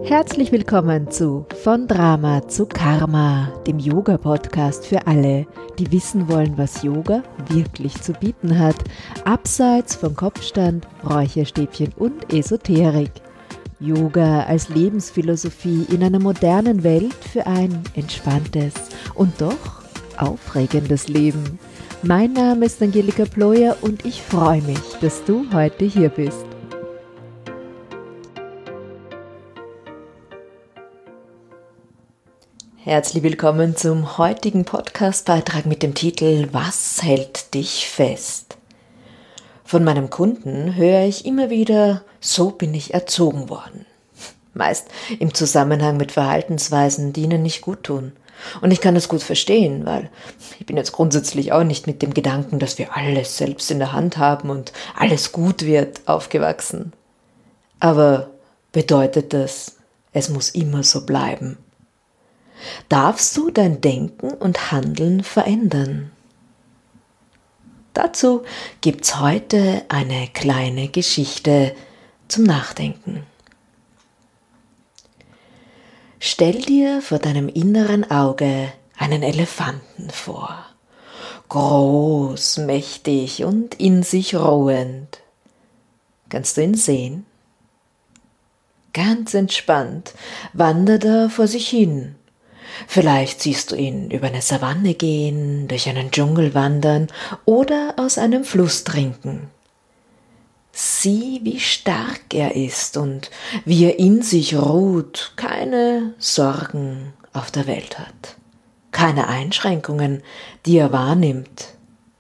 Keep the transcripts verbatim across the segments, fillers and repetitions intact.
Herzlich willkommen zu Von Drama zu Karma, dem Yoga-Podcast für alle, die wissen wollen, was Yoga wirklich zu bieten hat, abseits von Kopfstand, Räucherstäbchen und Esoterik. Yoga als Lebensphilosophie in einer modernen Welt für ein entspanntes und doch aufregendes Leben. Mein Name ist Angelika Ployer und ich freue mich, dass du heute hier bist. Herzlich willkommen zum heutigen Podcast-Beitrag mit dem Titel Was hält dich fest? Von meinem Kunden höre ich immer wieder, so bin ich erzogen worden. Meist im Zusammenhang mit Verhaltensweisen, die ihnen nicht gut tun. Und ich kann das gut verstehen, weil ich bin jetzt grundsätzlich auch nicht mit dem Gedanken, dass wir alles selbst in der Hand haben und alles gut wird, aufgewachsen. Aber bedeutet das, es muss immer so bleiben? Darfst du dein Denken und Handeln verändern? Dazu gibt's heute eine kleine Geschichte zum Nachdenken. Stell dir vor deinem inneren Auge einen Elefanten vor. Groß, mächtig und in sich ruhend. Kannst du ihn sehen? Ganz entspannt wandert er vor sich hin. Vielleicht siehst du ihn über eine Savanne gehen, durch einen Dschungel wandern oder aus einem Fluss trinken. Sieh, wie stark er ist und wie er in sich ruht, keine Sorgen auf der Welt hat, keine Einschränkungen, die er wahrnimmt.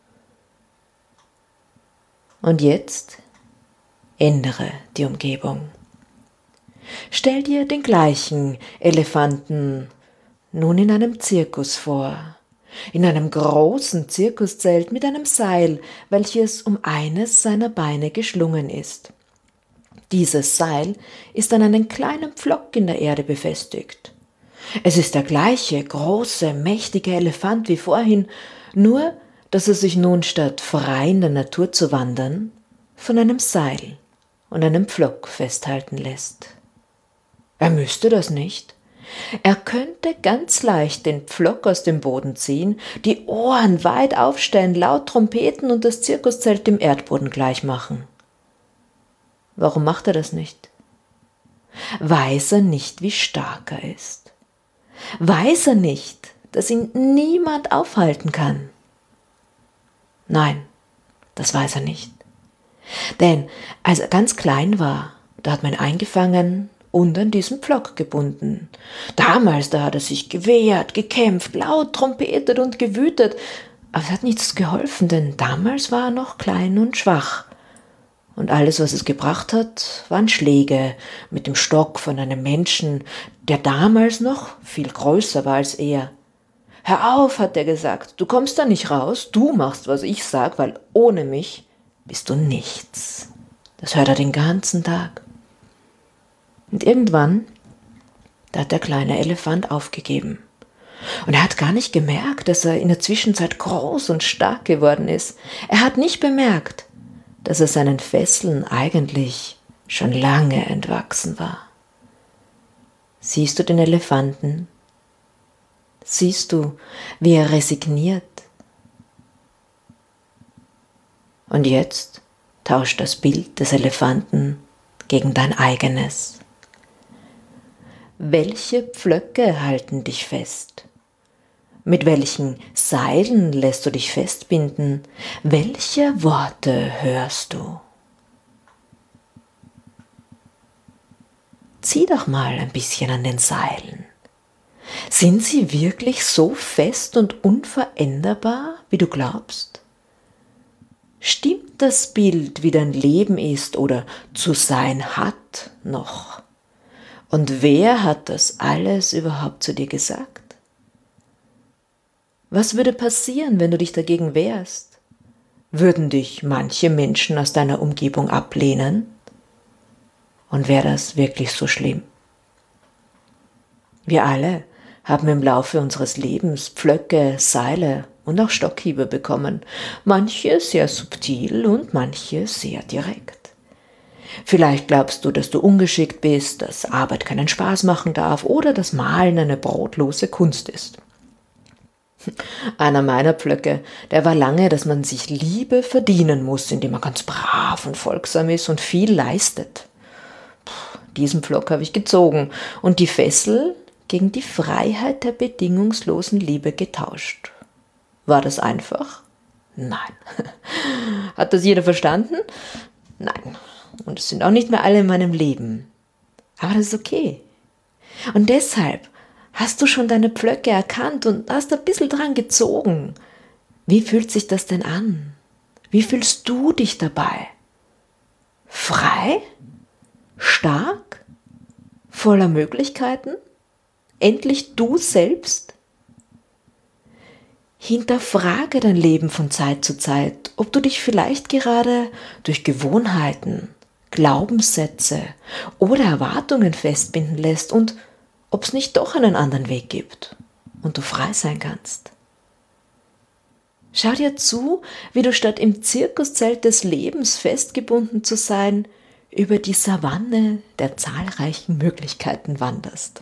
Und jetzt ändere die Umgebung. Stell dir den gleichen Elefanten nun in einem Zirkus vor, in einem großen Zirkuszelt mit einem Seil, welches um eines seiner Beine geschlungen ist. Dieses Seil ist an einen kleinen Pflock in der Erde befestigt. Es ist der gleiche große, mächtige Elefant wie vorhin, nur dass er sich nun statt frei in der Natur zu wandern, von einem Seil und einem Pflock festhalten lässt. Er müsste das nicht. Er könnte ganz leicht den Pflock aus dem Boden ziehen, die Ohren weit aufstellen, laut trompeten und das Zirkuszelt dem Erdboden gleich machen. Warum macht er das nicht? Weiß er nicht, wie stark er ist? Weiß er nicht, dass ihn niemand aufhalten kann? Nein, das weiß er nicht. Denn als er ganz klein war, da hat man ihn eingefangen und an diesen Pflock gebunden. Damals, da hat er sich gewehrt, gekämpft, laut trompetet und gewütet. Aber es hat nichts geholfen, denn damals war er noch klein und schwach. Und alles, was es gebracht hat, waren Schläge mit dem Stock von einem Menschen, der damals noch viel größer war als er. Hör auf, hat er gesagt, du kommst da nicht raus, du machst, was ich sag, weil ohne mich bist du nichts. Das hört er den ganzen Tag. Und irgendwann, da hat der kleine Elefant aufgegeben. Und er hat gar nicht gemerkt, dass er in der Zwischenzeit groß und stark geworden ist. Er hat nicht bemerkt, dass er seinen Fesseln eigentlich schon lange entwachsen war. Siehst du den Elefanten? Siehst du, wie er resigniert? Und jetzt tauscht das Bild des Elefanten gegen dein eigenes. Welche Pflöcke halten dich fest? Mit welchen Seilen lässt du dich festbinden? Welche Worte hörst du? Zieh doch mal ein bisschen an den Seilen. Sind sie wirklich so fest und unveränderbar, wie du glaubst? Stimmt das Bild, wie dein Leben ist oder zu sein hat, noch? Und wer hat das alles überhaupt zu dir gesagt? Was würde passieren, wenn du dich dagegen wehrst? Würden dich manche Menschen aus deiner Umgebung ablehnen? Und wäre das wirklich so schlimm? Wir alle haben im Laufe unseres Lebens Pflöcke, Seile und auch Stockhiebe bekommen, manche sehr subtil und manche sehr direkt. Vielleicht glaubst du, dass du ungeschickt bist, dass Arbeit keinen Spaß machen darf oder dass Malen eine brotlose Kunst ist. Einer meiner Pflöcke, der war lange, dass man sich Liebe verdienen muss, indem man ganz brav und folgsam ist und viel leistet. Puh, diesen Pflock habe ich gezogen und die Fessel gegen die Freiheit der bedingungslosen Liebe getauscht. War das einfach? Nein. Hat das jeder verstanden? Nein. Und es sind auch nicht mehr alle in meinem Leben. Aber das ist okay. Und deshalb hast du schon deine Pflöcke erkannt und hast ein bisschen dran gezogen. Wie fühlt sich das denn an? Wie fühlst du dich dabei? Frei? Stark? Voller Möglichkeiten? Endlich du selbst? Hinterfrage dein Leben von Zeit zu Zeit, ob du dich vielleicht gerade durch Gewohnheiten, Glaubenssätze oder Erwartungen festbinden lässt und ob es nicht doch einen anderen Weg gibt und du frei sein kannst. Schau dir zu, wie du statt im Zirkuszelt des Lebens festgebunden zu sein, über die Savanne der zahlreichen Möglichkeiten wanderst.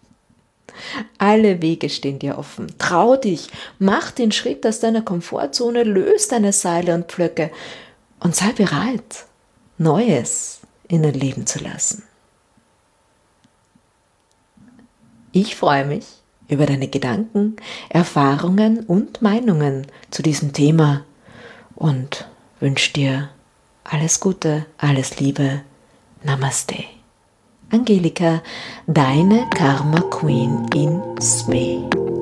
Alle Wege stehen dir offen. Trau dich, mach den Schritt aus deiner Komfortzone, löse deine Seile und Pflöcke und sei bereit, Neues in dein Leben zu lassen. Ich freue mich über deine Gedanken, Erfahrungen und Meinungen zu diesem Thema und wünsche dir alles Gute, alles Liebe. Namaste. Angelika, deine Karma Queen in Spee.